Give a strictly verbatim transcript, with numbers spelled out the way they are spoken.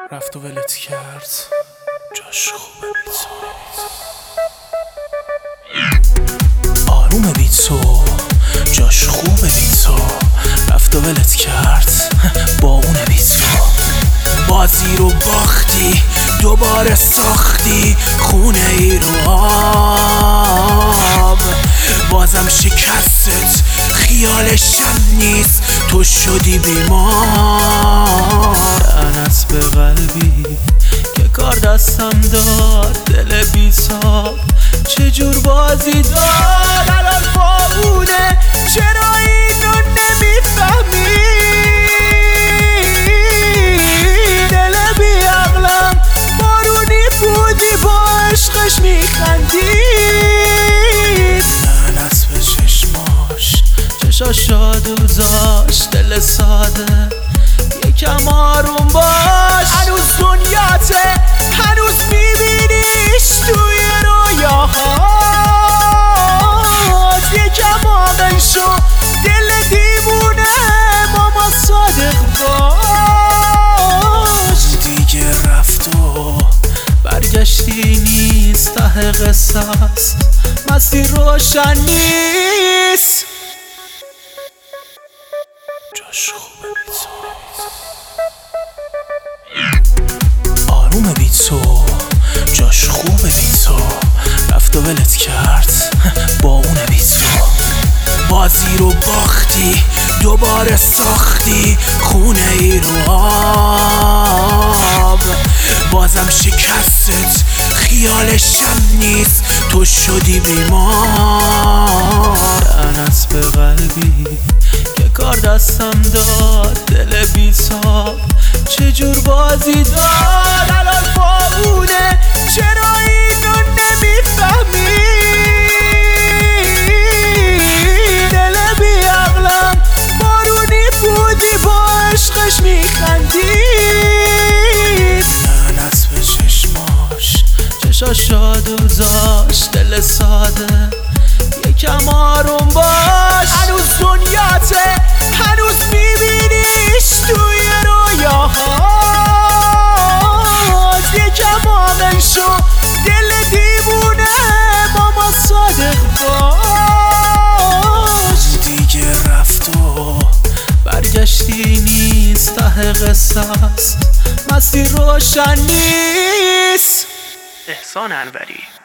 رفت و ولت کرد، جاش خوبه بی تو. آرومه بی تو، جاش خوبه بی تو. رفت و ولت کرد، با اونه بی تو. بازی رو باختی، دوباره ساختی خونه ای رو آب. بازم شکستت، خیالشم نیست، تو شدی بیمار. لعنت به قلبی که کار دستم داد، دل بی‌تاب چجور بازی داد. الان بابونه، چرا اینو نمیفهمی؟ دل بی عقلم بارونی بودی، با عشقش میخندید. لعنت به چشماش، چشاش شادوزاش، دل ساده یکم آروم باش. هنوز دنیاته، هنوز میبینیش توی رویاهات. یکم عاقل شو، دل دیوونه ماما صادق باش. دیگه رفت و برگشتی نیست، ته قصه است، مسیر روشن نیست. جاش خوبه بی تو. آرومه بی تو، جاش خوبه بی تو. رفت و ولت کرد، با اونه بی تو. بازی رو باختی، دوباره ساختی خونه ای رو آب. بازم شکستت، خیالشم نیست، تو شدی بیمار. لعنت به قلبی که کار دستم داد، دل بی‌تاب چجور بازی داد. الان بابونه، چرا اینو نمیفهمی؟ دل بی عقلم بارونی بودی، با عشقش میخندید. لعنت به چشماش، چشاش شادوزاش، دل ساده یکم آروم باش. هنوز دنیاته، هنوز میبینیش توی رویاهات. یکم عاقل شو، دل دیوونه ماما صادق باش. دیگه رفت و برگشتی نیست، ته قصه است، مسیر روشن نیست. احسان انوری.